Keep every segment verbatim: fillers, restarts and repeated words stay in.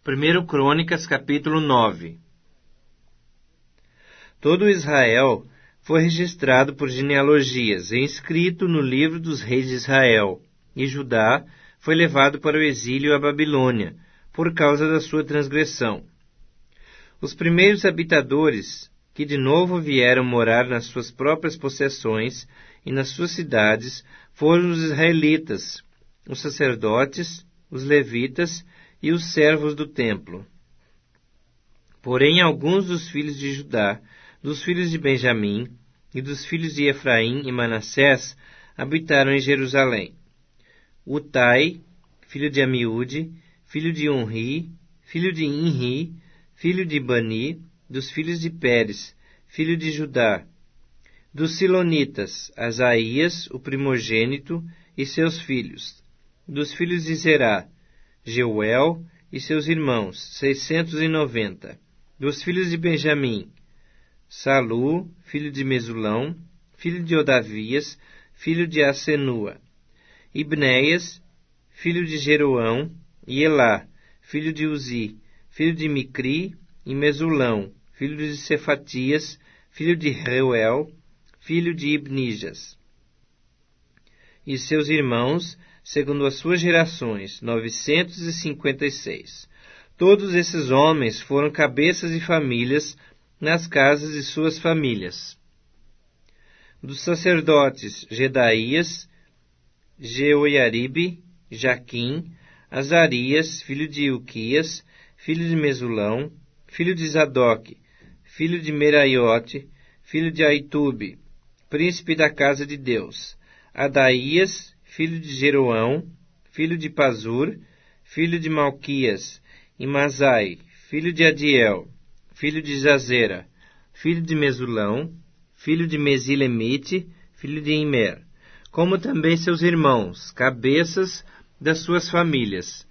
primeira Crônicas, capítulo nove. Todo Israel foi registrado por genealogias e inscrito no livro dos reis de Israel, e Judá foi levado para o exílio à Babilônia, por causa da sua transgressão. Os primeiros habitadores, que de novo vieram morar nas suas próprias possessões e nas suas cidades, foram os israelitas, os sacerdotes, os levitas e os servos do templo. Porém, alguns dos filhos de Judá, dos filhos de Benjamim e dos filhos de Efraim e Manassés habitaram em Jerusalém. Utai, filho de Amiúde, filho de Onri, filho de Inri, filho de Bani, dos filhos de Pérez, filho de Judá. Dos Silonitas, Asaías, o primogênito, e seus filhos. Dos filhos de Zerá, Jeuel e seus irmãos, seiscentos e noventa. Dos filhos de Benjamim, Salu, filho de Mesulão, filho de Odavias, filho de Asenua. Ibneias, filho de Jeroão, e Elá, filho de Uzi, filho de Micri, e Mesulão, filho de Cefatias, filho de Reuel, filho de Ibnijas. E seus irmãos, segundo as suas gerações, novecentos e cinquenta e seis. Todos esses homens foram cabeças de famílias nas casas de suas famílias. Dos sacerdotes, Jedaías, Jeoiaribe, Jaquim, Azarias, filho de Ilquias, filho de Mesulão, filho de Zadoque, filho de Meraiote, filho de Aitube, príncipe da casa de Deus, Adaías, filho de Jeroão, filho de Pazur, filho de Malquias, e Masai, filho de Adiel, filho de Jazera, filho de Mesulão, filho de Mesilemite, filho de Imer, como também seus irmãos, cabeças das suas famílias.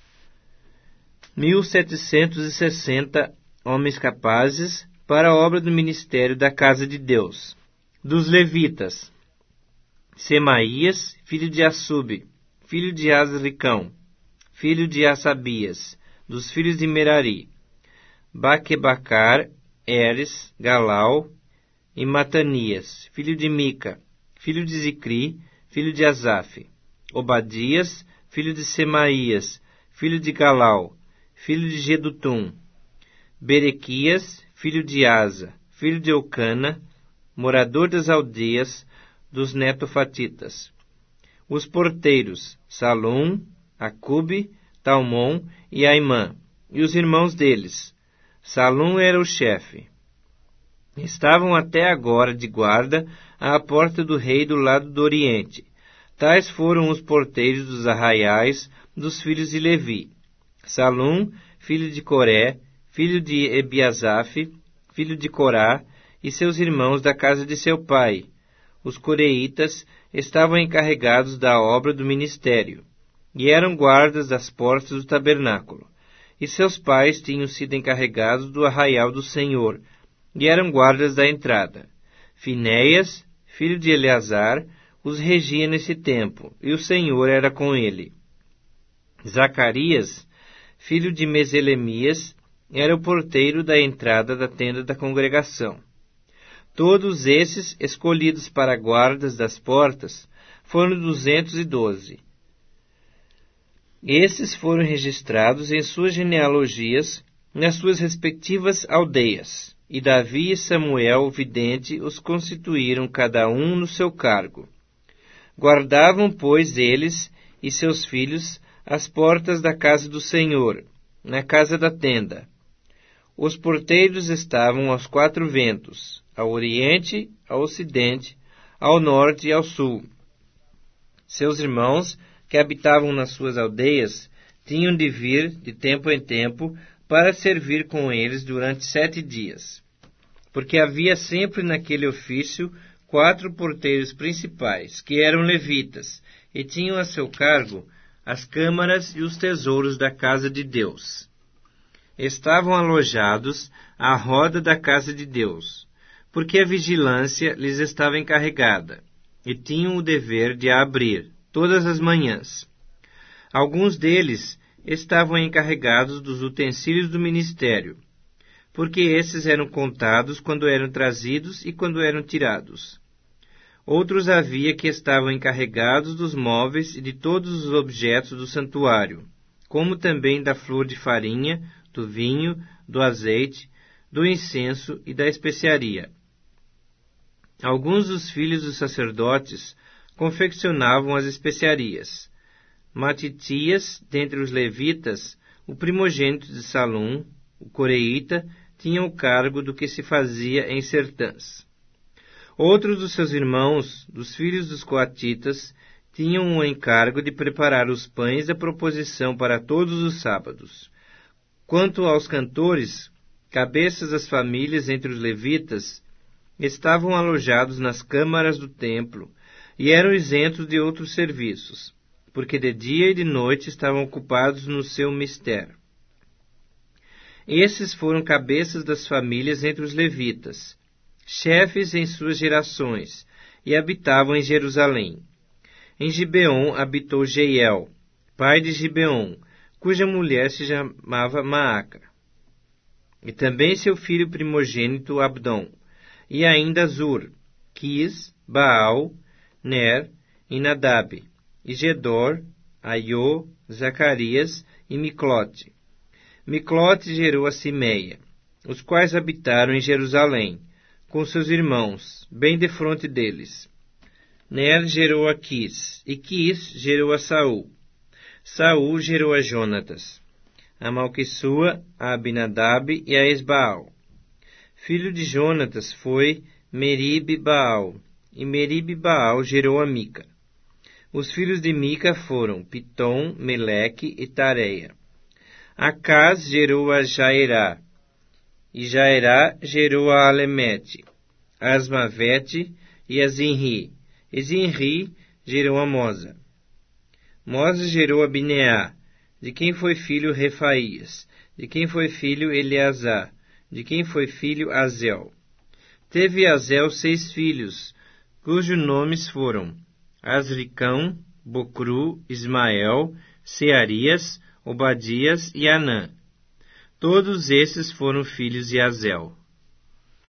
Mil setecentos e sessenta homens capazes para a obra do ministério da casa de Deus. Dos levitas, Semaías, filho de Assube, filho de Azricão, filho de Assabias, dos filhos de Merari, Baquebacar, Eres, Galau e Matanias, filho de Mica, filho de Zicri, filho de Asaf, Obadias, filho de Semaías, filho de Galau, filho de Gedutum, Berequias, filho de Asa, filho de Eucana, morador das aldeias dos netofatitas. Os porteiros, Salum, Acube, Talmon e Aimã, e os irmãos deles. Salum era o chefe. Estavam até agora de guarda à porta do rei do lado do oriente. Tais foram os porteiros dos arraiais dos filhos de Levi. Salum, filho de Coré, filho de Ebiasaf, filho de Corá, e seus irmãos da casa de seu pai. Os coreitas estavam encarregados da obra do ministério, e eram guardas das portas do tabernáculo. E seus pais tinham sido encarregados do arraial do Senhor, e eram guardas da entrada. Finéias, filho de Eleazar, os regia nesse tempo, e o Senhor era com ele. Zacarias, filho de Meselemias, era o porteiro da entrada da tenda da congregação. Todos esses, escolhidos para guardas das portas, foram duzentos e doze. Esses foram registrados em suas genealogias nas suas respectivas aldeias, e Davi e Samuel, o vidente, os constituíram cada um no seu cargo. Guardavam, pois, eles e seus filhos as portas da casa do Senhor, na casa da tenda. Os porteiros estavam aos quatro ventos, ao oriente, ao ocidente, ao norte e ao sul. Seus irmãos, que habitavam nas suas aldeias, tinham de vir, de tempo em tempo, para servir com eles durante sete dias. Porque havia sempre naquele ofício quatro porteiros principais, que eram levitas, e tinham a seu cargo as câmaras e os tesouros da casa de Deus. Estavam alojados à roda da casa de Deus, porque a vigilância lhes estava encarregada, e tinham o dever de a abrir, todas as manhãs. Alguns deles estavam encarregados dos utensílios do ministério, porque esses eram contados quando eram trazidos e quando eram tirados. Outros havia que estavam encarregados dos móveis e de todos os objetos do santuário, como também da flor de farinha, do vinho, do azeite, do incenso e da especiaria. Alguns dos filhos dos sacerdotes confeccionavam as especiarias. Matitias, dentre os levitas, o primogênito de Salum, o coreíta, tinha o cargo do que se fazia em sertãs. Outros dos seus irmãos, dos filhos dos coatitas, tinham o encargo de preparar os pães da proposição para todos os sábados. Quanto aos cantores, cabeças das famílias entre os levitas, estavam alojados nas câmaras do templo e eram isentos de outros serviços, porque de dia e de noite estavam ocupados no seu mistério. Esses foram cabeças das famílias entre os levitas, chefes em suas gerações, e habitavam em Jerusalém. Em Gibeon habitou Jeiel, pai de Gibeon, cuja mulher se chamava Maaca, e também seu filho primogênito Abdom, e ainda Zur, Quis, Baal, Ner e Nadab, e Gedor, Aiô, Zacarias e Miclote. Miclote gerou a Simeia, os quais habitaram em Jerusalém, com seus irmãos, bem defronte deles. Ner gerou a Quis, e Quis gerou a Saul. Saul gerou a Jonatas, a Malquissua, a Abinadab e a Esbaal. Filho de Jonatas foi Meribe-Baal, e Meribe-Baal gerou a Mica. Os filhos de Mica foram Pitom, Meleque e Tareia. Acaz gerou a Jairá, e Jairá gerou a Alemete, a Asmavete e a Zinri, e Zinri gerou a Mosa. Mosa gerou a Bineá, de quem foi filho Refaías, de quem foi filho Eleazar, de quem foi filho Azel. Teve Azel seis filhos, cujos nomes foram Asricão, Bocru, Ismael, Searias, Obadias e Anã. Todos esses foram filhos de Azel.